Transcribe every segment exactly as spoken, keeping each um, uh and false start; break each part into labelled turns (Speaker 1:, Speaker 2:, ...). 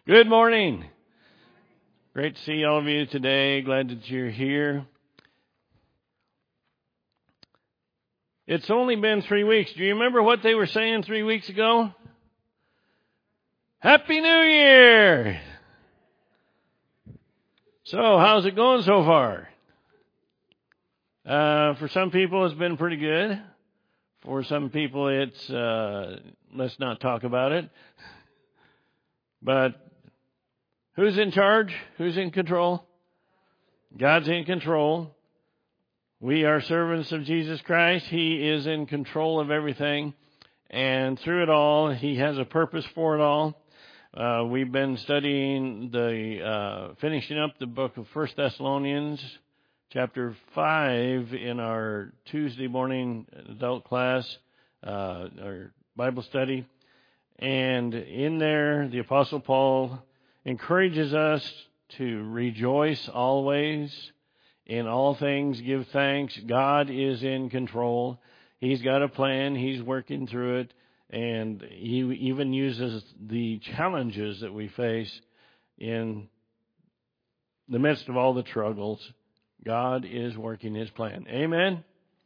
Speaker 1: Good morning. Great to see all of you today. Glad that you're here. It's only been three weeks. Do you remember what they were saying three weeks ago? Happy New Year! So, how's it going so far? Uh, for some people, it's been pretty good. For some people, it's, uh, let's not talk about it. But who's in charge? Who's in control? God's in control. We are servants of Jesus Christ. He is in control of everything. And through it all, He has a purpose for it all. Uh, we've been studying the, uh, finishing up the book of First Thessalonians, chapter five, in our Tuesday morning adult class, uh, our Bible study. And in there, the Apostle Paul encourages us to rejoice always, in all things give thanks. God is in control. He's got a plan. He's working through it. And He even uses the challenges that we face in the midst of all the struggles. God is working His plan. Amen?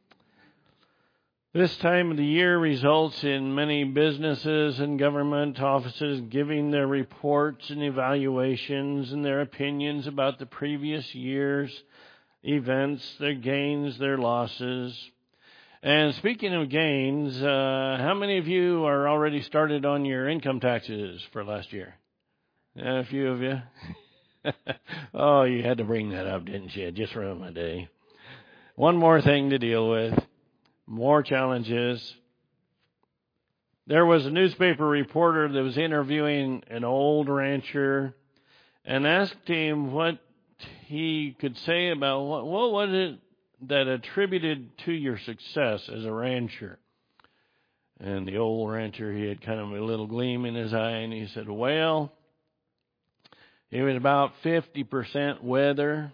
Speaker 1: This time of the year results in many businesses and government offices giving their reports and evaluations and their opinions about the previous year's events, their gains, their losses. And speaking of gains, uh, how many of you are already started on your income taxes for last year? A few of you. Oh, you had to bring that up, didn't you? Just ruined my day. One more thing to deal with. More challenges. There was a newspaper reporter that was interviewing an old rancher and asked him what he could say about what, what was it that attributed to your success as a rancher. And the old rancher, he had kind of a little gleam in his eye, and he said, well, it was about fifty percent weather,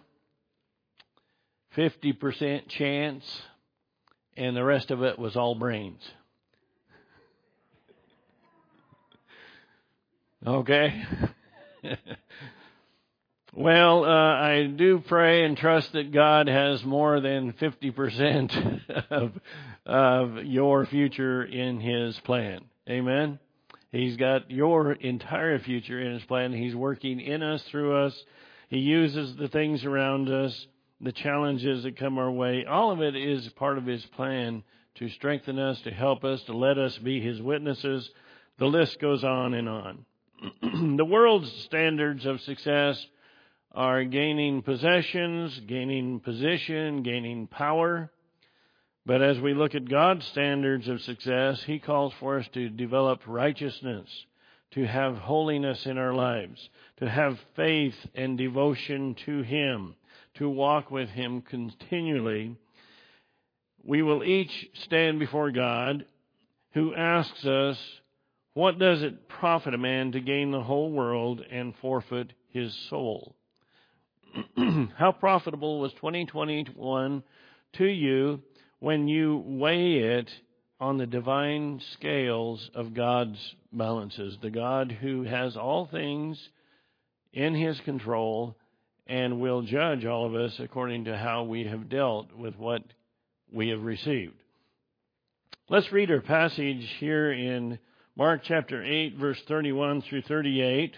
Speaker 1: fifty percent chance, and the rest of it was all brains. Okay? Well, uh, I do pray and trust that God has more than fifty percent of, of your future in His plan. Amen? He's got your entire future in His plan. He's working in us, through us. He uses the things around us, the challenges that come our way. All of it is part of His plan to strengthen us, to help us, to let us be His witnesses. The list goes on and on. The world's standards of success are gaining possessions, gaining position, gaining power. But as we look at God's standards of success, He calls for us to develop righteousness, to have holiness in our lives, to have faith and devotion to Him, to walk with Him continually. We will each stand before God, who asks us, what does it profit a man to gain the whole world and forfeit his soul? How profitable was twenty twenty-one to you when you weigh it on the divine scales of God's balances, the God who has all things in His control and will judge all of us according to how we have dealt with what we have received? Let's read our passage here in Mark chapter eight, verse thirty-one through thirty-eight.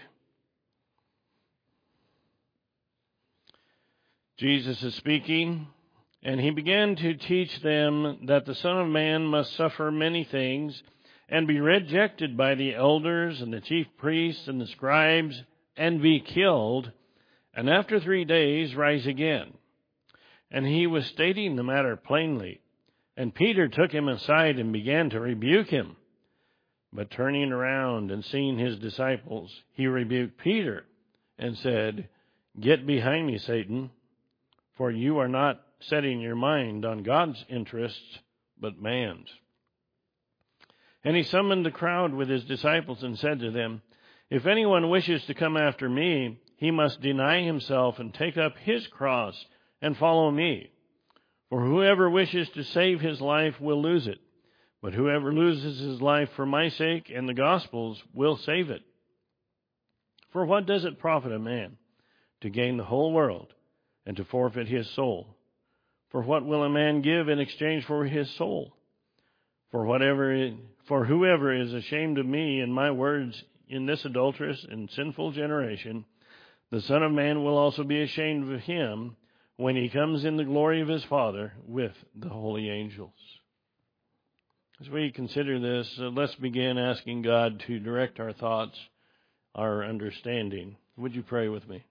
Speaker 1: Jesus is speaking, and He began to teach them that the Son of Man must suffer many things and be rejected by the elders and the chief priests and the scribes and be killed, and after three days rise again. And He was stating the matter plainly. And Peter took Him aside and began to rebuke Him. But turning around and seeing His disciples, He rebuked Peter and said, get behind me, Satan, for you are not setting your mind on God's interests, but man's. And He summoned the crowd with His disciples and said to them, if anyone wishes to come after me, he must deny himself and take up his cross and follow me. For whoever wishes to save his life will lose it, but whoever loses his life for my sake and the gospel's will save it. For what does it profit a man to gain the whole world and to forfeit his soul? For what will a man give in exchange for his soul? For whatever, for whoever is ashamed of me and my words in this adulterous and sinful generation, the Son of Man will also be ashamed of him when he comes in the glory of his Father with the holy angels. As we consider this, uh, let's begin asking God to direct our thoughts, our understanding. Would you pray with me?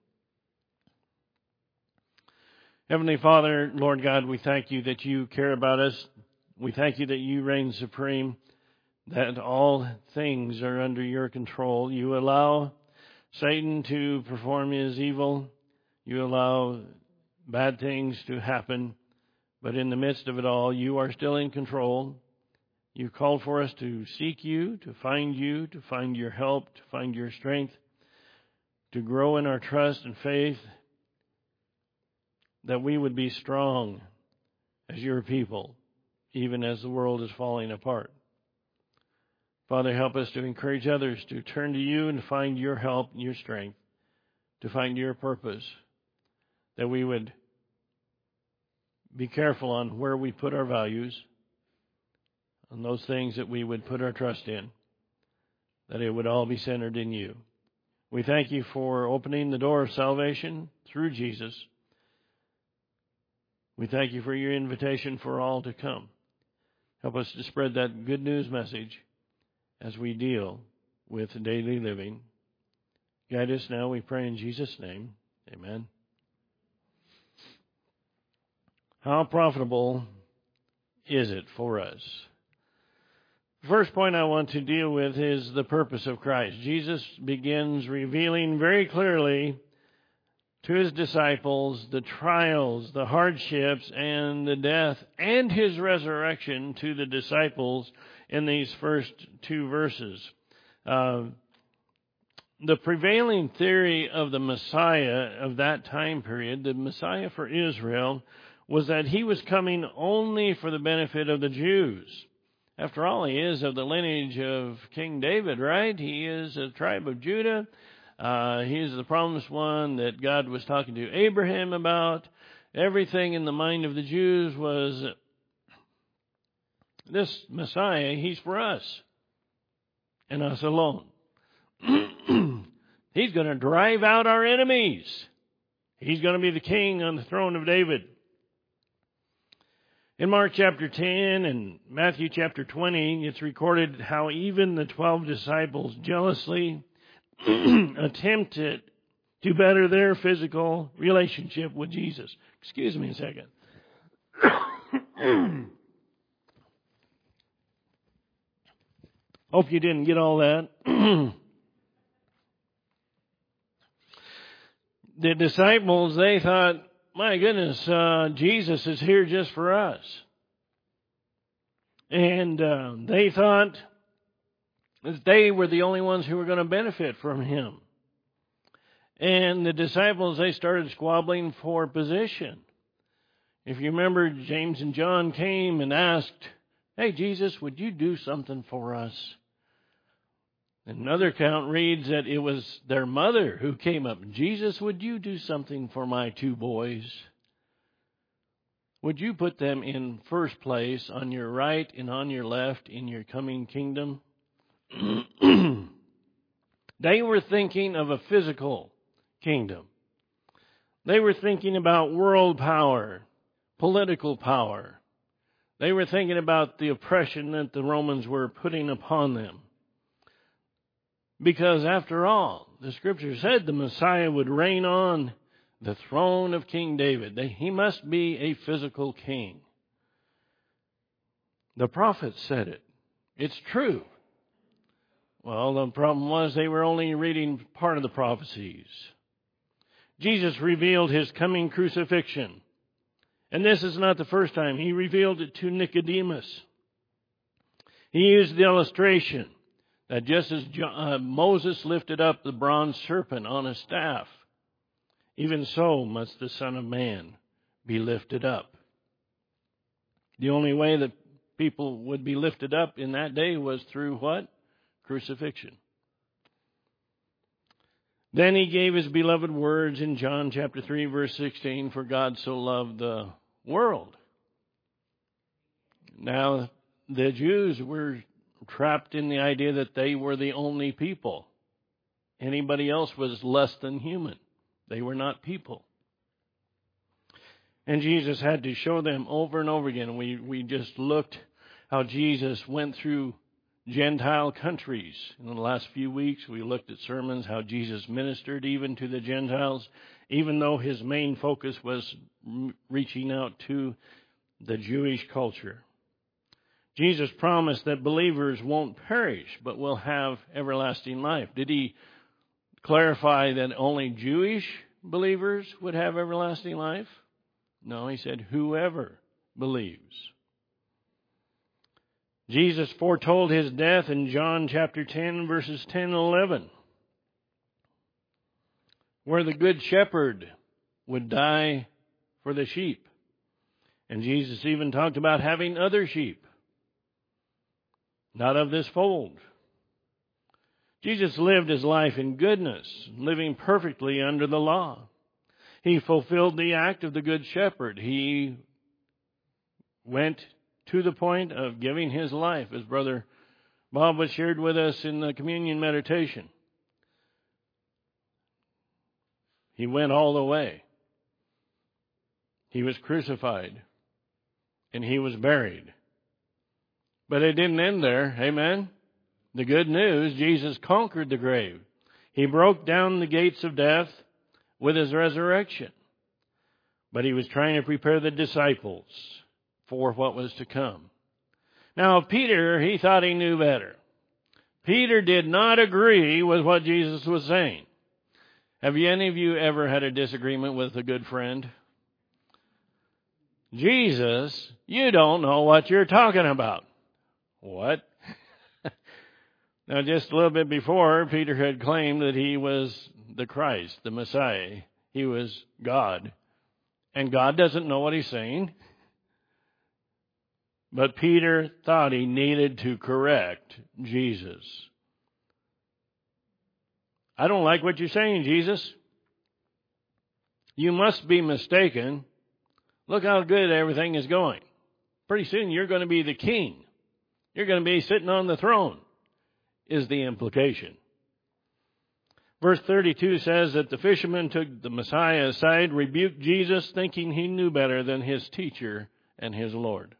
Speaker 1: Heavenly Father, Lord God, we thank you that you care about us. We thank you that you reign supreme, that all things are under your control. You allow Satan to perform his evil. You allow bad things to happen. But in the midst of it all, you are still in control. You called for us to seek you, to find you, to find your help, to find your strength, to grow in our trust and faith, that we would be strong as your people, even as the world is falling apart. Father, help us to encourage others to turn to you and find your help and your strength, to find your purpose, that we would be careful on where we put our values, on those things that we would put our trust in, that it would all be centered in you. We thank you for opening the door of salvation through Jesus. We thank you for your invitation for all to come. Help us to spread that good news message as we deal with daily living. Guide us now, we pray in Jesus' name. Amen. How profitable is it for us? The first point I want to deal with is the purpose of Christ. Jesus begins revealing very clearly to his disciples the trials, the hardships, and the death, and his resurrection to the disciples in these first two verses. Uh, the prevailing theory of the Messiah of that time period, the Messiah for Israel, was that he was coming only for the benefit of the Jews. After all, he is of the lineage of King David, right? He is a tribe of Judah. Uh, he is the promised one that God was talking to Abraham about. Everything in the mind of the Jews was, this Messiah, he's for us and us alone. He's going to drive out our enemies. He's going to be the king on the throne of David. In Mark chapter ten and Matthew chapter twenty, it's recorded how even the twelve disciples jealously attempted to better their physical relationship with Jesus. Excuse me a second. Hope you didn't get all that. The disciples, they thought, my goodness, uh, Jesus is here just for us. And uh, they thought that they were the only ones who were going to benefit from him. And the disciples, they started squabbling for position. If you remember, James and John came and asked, hey, Jesus, would you do something for us? Another account reads that it was their mother who came up. Jesus, would you do something for my two boys? Would you put them in first place on your right and on your left in your coming kingdom? They were thinking of a physical kingdom. They were thinking about world power, political power. They were thinking about the oppression that the Romans were putting upon them. Because after all, the Scripture said the Messiah would reign on the throne of King David. He must be a physical king. The prophets said it. It's true. Well, the problem was they were only reading part of the prophecies. Jesus revealed his coming crucifixion. And this is not the first time. He revealed it to Nicodemus. He used the illustration that just as uh, Moses lifted up the bronze serpent on a staff, even so must the Son of Man be lifted up. The only way that people would be lifted up in that day was through what? Crucifixion. Then he gave his beloved words in John chapter three, verse sixteen, for God so loved the world. Now, the Jews were trapped in the idea that they were the only people. Anybody else was less than human. They were not people. And Jesus had to show them over and over again. We, we just looked how Jesus went through Gentile countries. In the last few weeks, we looked at sermons, how Jesus ministered even to the Gentiles, even though his main focus was reaching out to the Jewish culture. Jesus promised that believers won't perish, but will have everlasting life. Did he clarify that only Jewish believers would have everlasting life? No, he said, whoever believes. Jesus foretold his death in John chapter ten, verses ten and eleven, where the good shepherd would die for the sheep. And Jesus even talked about having other sheep, not of this fold. Jesus lived his life in goodness, living perfectly under the law. He fulfilled the act of the Good Shepherd. He went to the point of giving his life, as Brother Bob was shared with us in the communion meditation. He went all the way. He was crucified, and he was buried. But it didn't end there, amen? The good news, Jesus conquered the grave. He broke down the gates of death with his resurrection. But he was trying to prepare the disciples for what was to come. Now, Peter, he thought he knew better. Peter did not agree with what Jesus was saying. Have you, any of you ever had a disagreement with a good friend? Jesus, you don't know what you're talking about. What? Now, just a little bit before, Peter had claimed that he was the Christ, the Messiah. He was God. And God doesn't know what he's saying. But Peter thought he needed to correct Jesus. I don't like what you're saying, Jesus. You must be mistaken. Look how good everything is going. Pretty soon you're going to be the king. You're going to be sitting on the throne, is the implication. Verse thirty-two says that the fisherman took the Messiah aside, rebuked Jesus, thinking he knew better than his teacher and his Lord.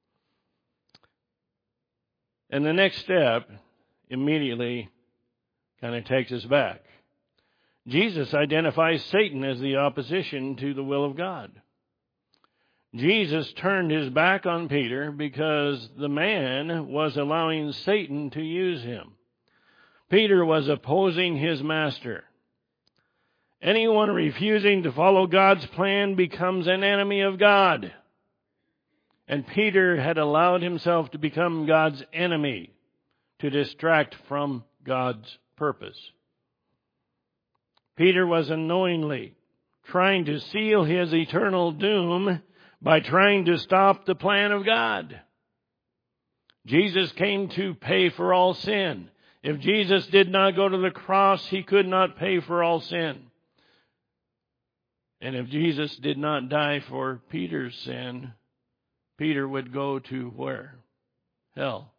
Speaker 1: And the next step immediately kind of takes us back. Jesus identifies Satan as the opposition to the will of God. Jesus turned his back on Peter because the man was allowing Satan to use him. Peter was opposing his master. Anyone refusing to follow God's plan becomes an enemy of God. And Peter had allowed himself to become God's enemy to distract from God's purpose. Peter was unknowingly trying to seal his eternal doom by trying to stop the plan of God. Jesus came to pay for all sin. If Jesus did not go to the cross, he could not pay for all sin. And if Jesus did not die for Peter's sin, Peter would go to where? Hell.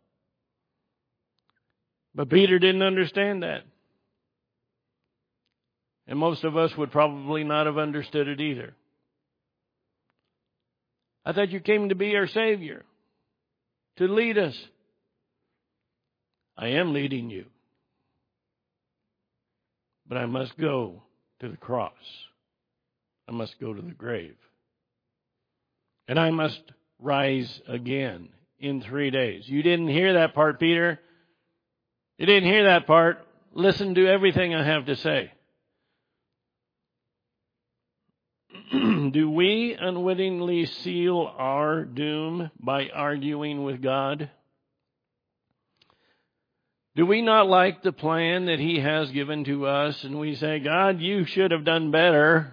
Speaker 1: But Peter didn't understand that. And most of us would probably not have understood it either. I thought you came to be our Savior, to lead us. I am leading you. But I must go to the cross. I must go to the grave. And I must rise again in three days. You didn't hear that part, Peter. You didn't hear that part. Listen to everything I have to say. Do we unwittingly seal our doom by arguing with God? Do we not like the plan that he has given to us, and we say, God, you should have done better?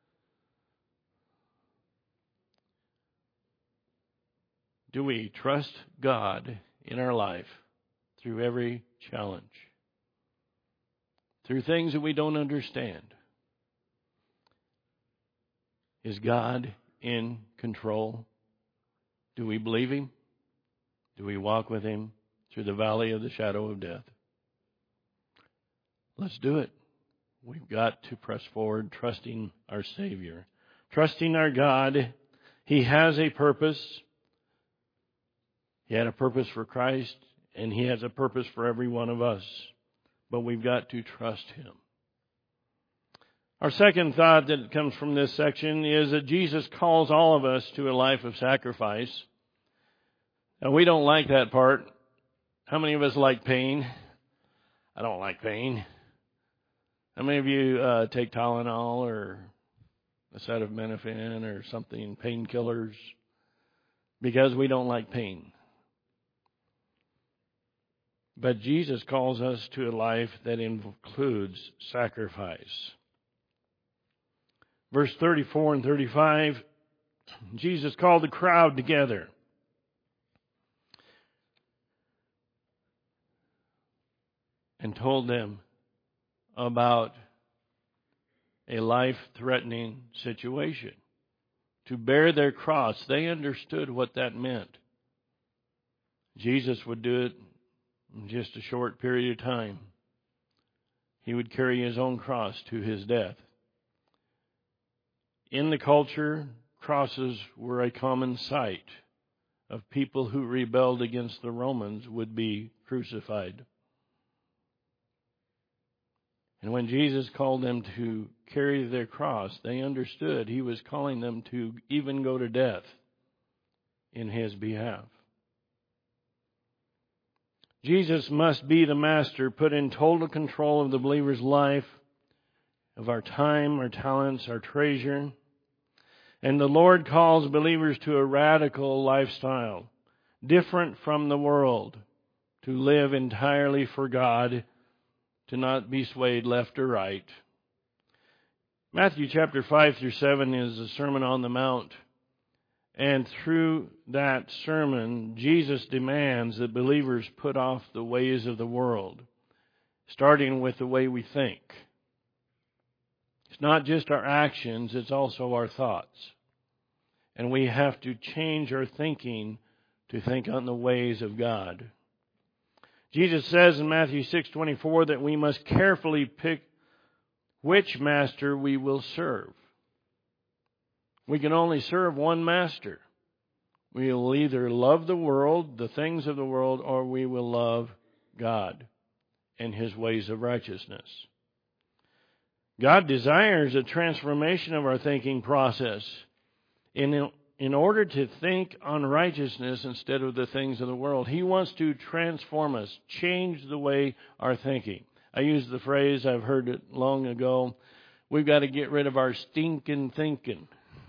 Speaker 1: Do we trust God in our life through every challenge, through things that we don't understand. Is God in control? Do we believe Him? Do we walk with Him through the valley of the shadow of death? Let's do it. We've got to press forward, trusting our Savior, trusting our God. He has a purpose. He had a purpose for Christ, and He has a purpose for every one of us. But we've got to trust Him. Our second thought that comes from this section is that Jesus calls all of us to a life of sacrifice. And we don't like that part. How many of us like pain? I don't like pain. How many of you uh, take Tylenol or acetaminophen or something, painkillers, because we don't like pain? But Jesus calls us to a life that includes sacrifice. Verse thirty-four and thirty-five, Jesus called the crowd together. And told them about a life-threatening situation. To bear their cross, they understood what that meant. Jesus would do it in just a short period of time. He would carry His own cross to His death. In the culture, crosses were a common sight of people who rebelled against the Romans would be crucified. And when Jesus called them to carry their cross, they understood He was calling them to even go to death in His behalf. Jesus must be the master, put in total control of the believer's life, of our time, our talents, our treasure. And the Lord calls believers to a radical lifestyle, different from the world, to live entirely for God, to not be swayed left or right. Matthew chapter five through seven is the Sermon on the Mount. And through that sermon, Jesus demands that believers put off the ways of the world, starting with the way we think. It's not just our actions, it's also our thoughts. And we have to change our thinking to think on the ways of God. Jesus says in Matthew six twenty-four that we must carefully pick which master we will serve. We can only serve one master. We will either love the world, the things of the world, or we will love God and His ways of righteousness. God desires a transformation of our thinking process in In order to think on righteousness instead of the things of the world. He wants to transform us, change the way our thinking. I use the phrase, I've heard it long ago, we've got to get rid of our stinking thinking,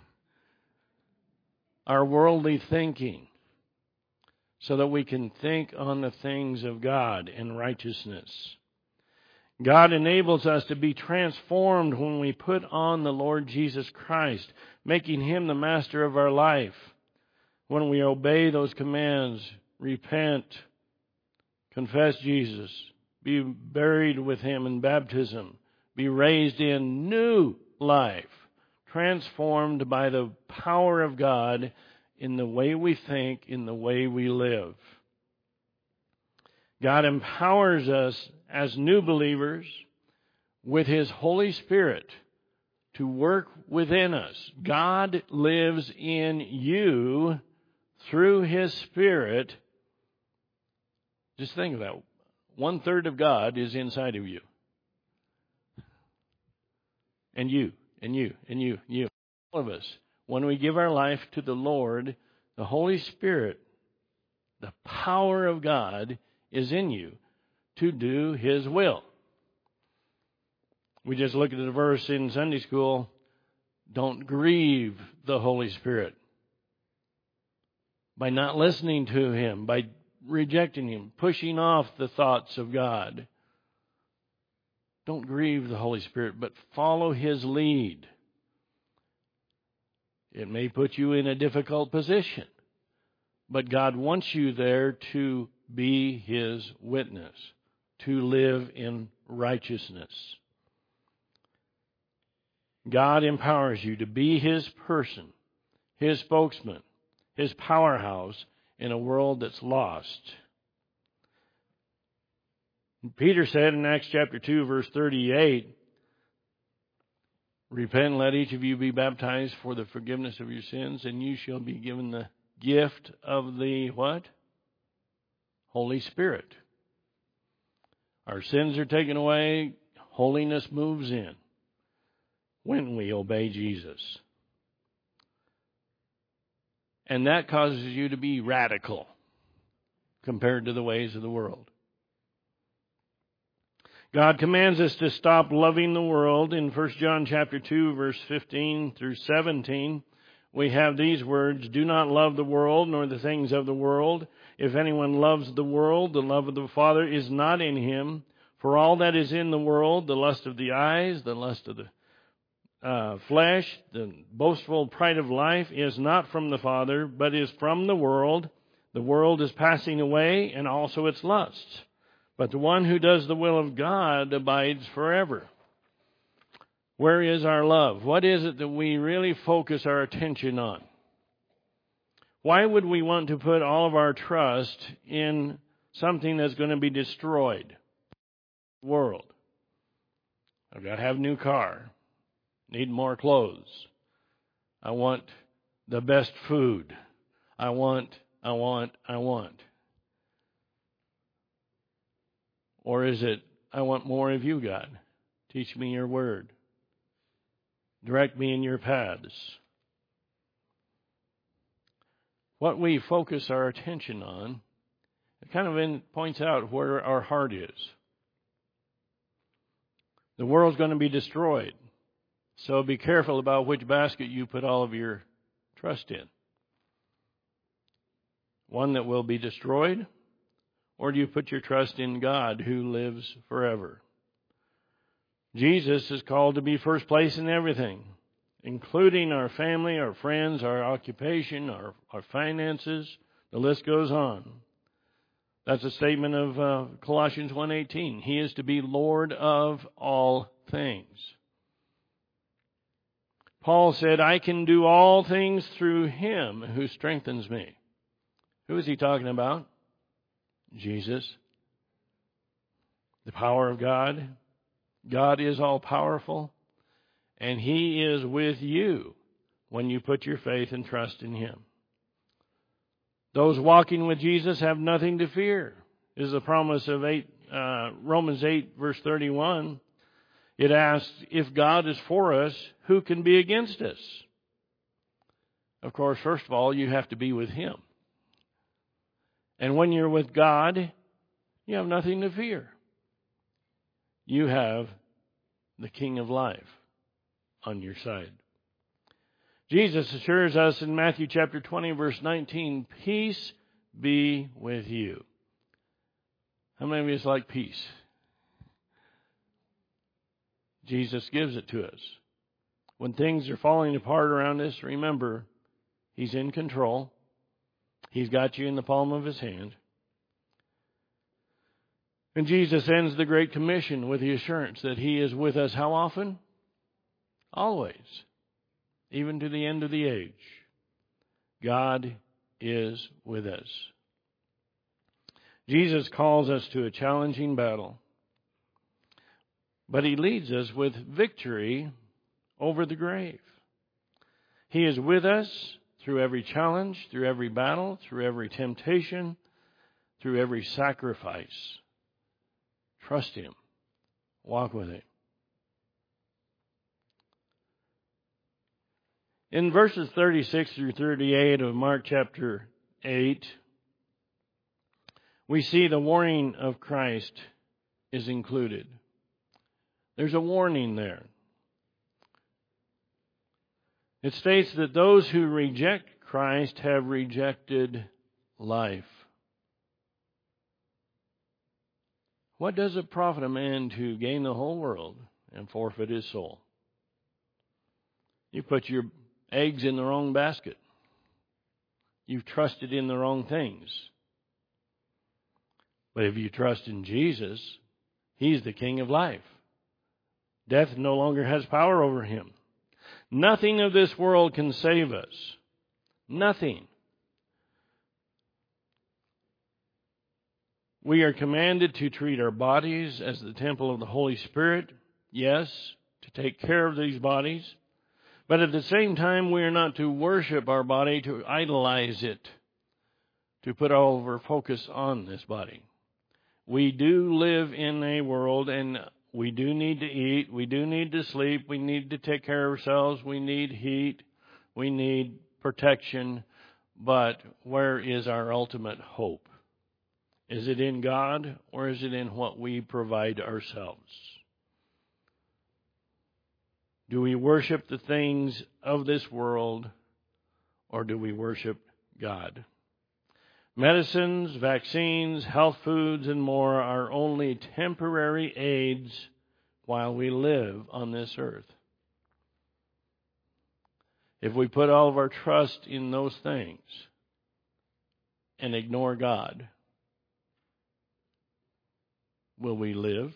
Speaker 1: our worldly thinking, so that we can think on the things of God and righteousness. God enables us to be transformed when we put on the Lord Jesus Christ, making Him the master of our life. When we obey those commands, repent, confess Jesus, be buried with Him in baptism, be raised in new life, transformed by the power of God in the way we think, in the way we live. God empowers us as new believers with His Holy Spirit to work within us. God lives in you through His Spirit. Just think of that. One third of God is inside of you. And you, and you, and you, and you. All of us. When we give our life to the Lord, the Holy Spirit, the power of God is in you to do His will. We just looked at a verse in Sunday school. Don't grieve the Holy Spirit by not listening to Him, by rejecting Him, pushing off the thoughts of God. Don't grieve the Holy Spirit, but follow His lead. It may put you in a difficult position, but God wants you there to be His witness, to live in righteousness. God empowers you to be His person, His spokesman, His powerhouse in a world that's lost. Peter said in Acts chapter two, verse thirty-eight, repent and let each of you be baptized for the forgiveness of your sins, and you shall be given the gift of the what? Holy Spirit. Our sins are taken away. Holiness moves in when we obey Jesus. And that causes you to be radical compared to the ways of the world. God commands us to stop loving the world. In First John chapter two, verse fifteen through seventeen, we have these words, do not love the world nor the things of the world. If anyone loves the world, the love of the Father is not in him. For all that is in the world, the lust of the eyes, the lust of the uh, flesh, the boastful pride of life, is not from the Father, but is from the world. The world is passing away, and also its lusts. But the one who does the will of God abides forever. Where is our love? What is it that we really focus our attention on? Why would we want to put all of our trust in something that's going to be destroyed? The world. I've got to have a new car. Need more clothes. I want the best food. I want, I want, I want. Or is it, I want more of you, God. Teach me your word. Direct me in your paths. What we focus our attention on, it kind of in, points out where our heart is. The world's going to be destroyed. So be careful about which basket you put all of your trust in. One that will be destroyed? Or do you put your trust in God who lives forever? Jesus is called to be first place in everything, including our family, our friends, our occupation, our, our finances. The list goes on. That's a statement of uh, Colossians one eighteen. He is to be Lord of all things. Paul said, I can do all things through Him who strengthens me. Who is he talking about? Jesus. The power of God. God is all powerful. And He is with you when you put your faith and trust in Him. Those walking with Jesus have nothing to fear, is the promise of eight, uh, Romans eight, verse thirty-one. It asks, if God is for us, who can be against us? Of course, first of all, you have to be with Him. And when you're with God, you have nothing to fear. You have the King of life on your side. Jesus assures us in Matthew chapter twenty, verse nineteen, peace be with you. How many of us like peace? Jesus gives it to us. When things are falling apart around us, remember, He's in control. He's got you in the palm of His hand. And Jesus ends the Great Commission with the assurance that He is with us how often? Always. Even to the end of the age. God is with us. Jesus calls us to a challenging battle. But He leads us with victory over the grave. He is with us through every challenge, through every battle, through every temptation, through every sacrifice. Trust Him. Walk with Him. In verses thirty-six through thirty-eight of Mark chapter eight, we see the warning of Christ is included. There's a warning there. It states that those who reject Christ have rejected life. What does it profit a man to gain the whole world and forfeit his soul? You put your eggs in the wrong basket. You've trusted in the wrong things. But if you trust in Jesus, He's the King of life. Death no longer has power over Him. Nothing of this world can save us. Nothing. We are commanded to treat our bodies as the temple of the Holy Spirit. Yes, to take care of these bodies. But at the same time, we are not to worship our body, to idolize it, to put all of our focus on this body. We do live in a world, and we do need to eat, we do need to sleep, we need to take care of ourselves, we need heat, we need protection. But where is our ultimate hope? Is it in God, or is it in what we provide ourselves? Do we worship the things of this world, or do we worship God? Medicines, vaccines, health foods, and more are only temporary aids while we live on this earth. If we put all of our trust in those things and ignore God, will we live?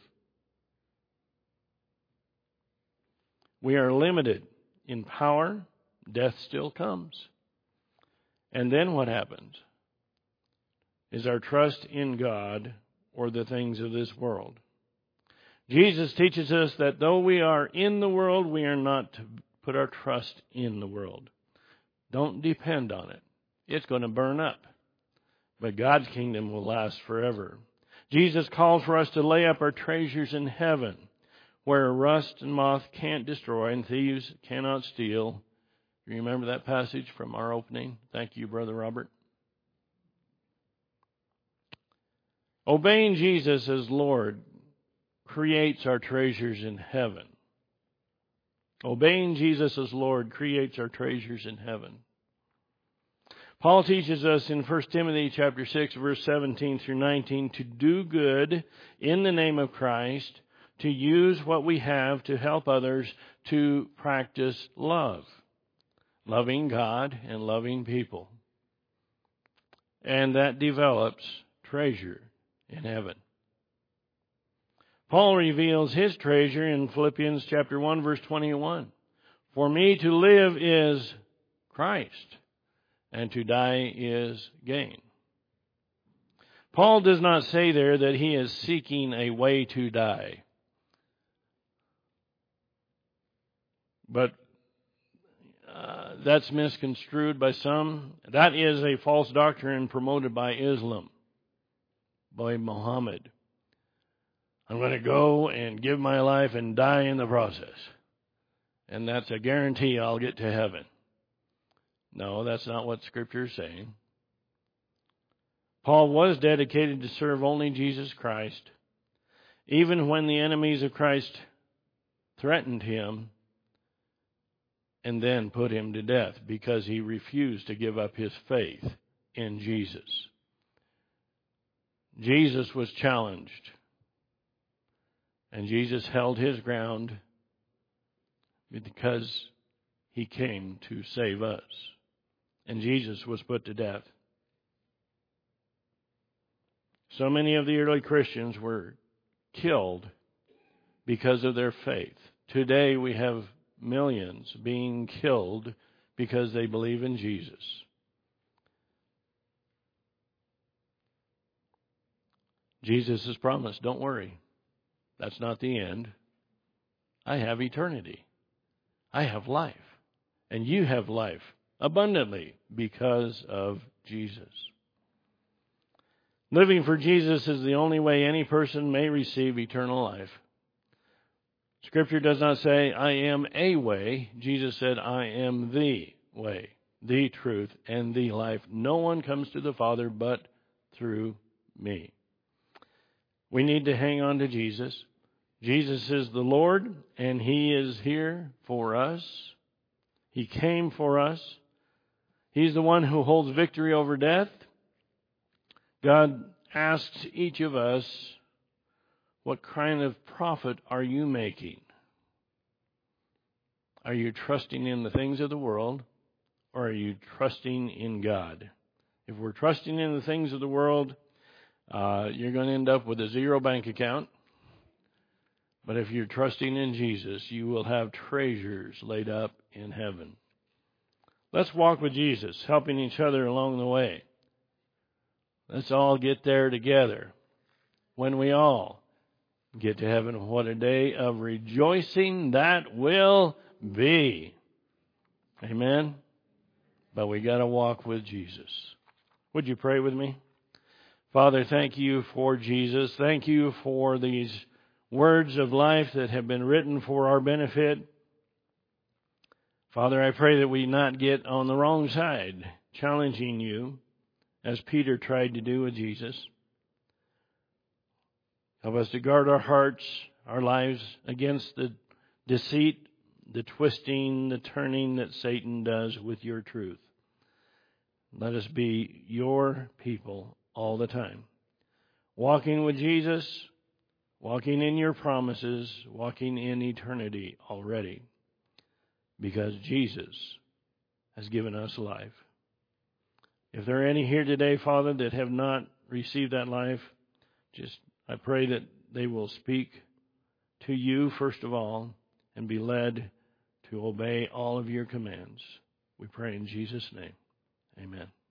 Speaker 1: We are limited in power. Death still comes. And then what happens? Is our trust in God or the things of this world? Jesus teaches us that though we are in the world, we are not to put our trust in the world. Don't depend on it. It's going to burn up. But God's kingdom will last forever. Jesus calls for us to lay up our treasures in heaven, where rust and moth can't destroy and thieves cannot steal. You remember that passage from our opening? Thank you, Brother Robert. Obeying Jesus as Lord creates our treasures in heaven. Obeying Jesus as Lord creates our treasures in heaven. Paul teaches us in First Timothy chapter six, verse seventeen through nineteen, to do good in the name of Christ, to use what we have to help others, to practice love. Loving God and loving people. And that develops treasure in heaven. Paul reveals his treasure in Philippians chapter one, verse twenty-one. For me to live is Christ, and to die is gain. Paul does not say there that he is seeking a way to die. But uh, that's misconstrued by some. That is a false doctrine promoted by Islam, by Muhammad. I'm going to go and give my life and die in the process. And that's a guarantee I'll get to heaven. No, that's not what Scripture is saying. Paul was dedicated to serve only Jesus Christ. Even when the enemies of Christ threatened him and then put him to death because he refused to give up his faith in Jesus. Jesus was challenged. And Jesus held his ground because he came to save us. And Jesus was put to death. So many of the early Christians were killed because of their faith. Today we have millions being killed because they believe in Jesus. Jesus has promised, don't worry. That's not the end. I have eternity. I have life. And you have life abundantly because of Jesus. Living for Jesus is the only way any person may receive eternal life. Scripture does not say, I am a way. Jesus said, I am the way, the truth, and the life. No one comes to the Father but through me. We need to hang on to Jesus. Jesus is the Lord, and He is here for us. He came for us. He's the one who holds victory over death. God asks each of us, what kind of profit are you making? Are you trusting in the things of the world, or are you trusting in God? If we're trusting in the things of the world, uh, you're going to end up with a zero bank account. But if you're trusting in Jesus, you will have treasures laid up in heaven. Let's walk with Jesus, helping each other along the way. Let's all get there together. When we all get to heaven, what a day of rejoicing that will be. Amen? But we got to walk with Jesus. Would you pray with me? Father, thank you for Jesus. Thank you for these words of life that have been written for our benefit. Father, I pray that we not get on the wrong side, challenging you, as Peter tried to do with Jesus. Help us to guard our hearts, our lives against the deceit, the twisting, the turning that Satan does with your truth. Let us be your people all the time, walking with Jesus, walking in your promises, walking in eternity already, because Jesus has given us life. If there are any here today, Father, that have not received that life, just I pray that they will speak to you first of all and be led to obey all of your commands. We pray in Jesus' name. Amen.